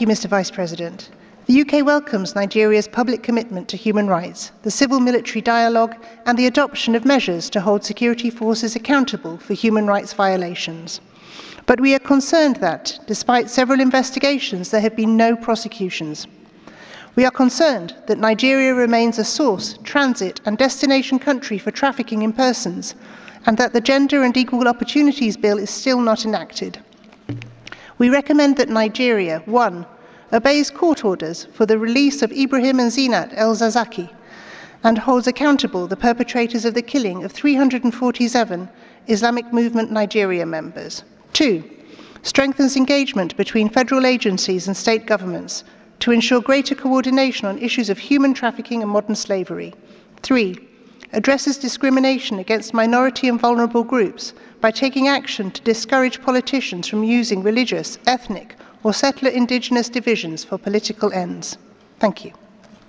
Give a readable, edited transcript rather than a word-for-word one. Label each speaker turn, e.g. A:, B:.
A: Mr. Vice President. The UK welcomes Nigeria's public commitment to human rights, the civil-military dialogue, and the adoption of measures to hold security forces accountable for human rights violations. But we are concerned that, despite several investigations, there have been no prosecutions. We are concerned that Nigeria remains a source, transit, and destination country for trafficking in persons, and that the Gender and Equal Opportunities Bill is still not enacted. We recommend that Nigeria, 1, obeys court orders for the release of Ibrahim and Zinat el-Zakzaky and holds accountable the perpetrators of the killing of 347 Islamic Movement Nigeria members. 2, strengthens engagement between federal agencies and state governments to ensure greater coordination on issues of human trafficking and modern slavery. 3, addresses discrimination against minority and vulnerable groups by taking action to discourage politicians from using religious, ethnic, or settler indigenous divisions for political ends. Thank you.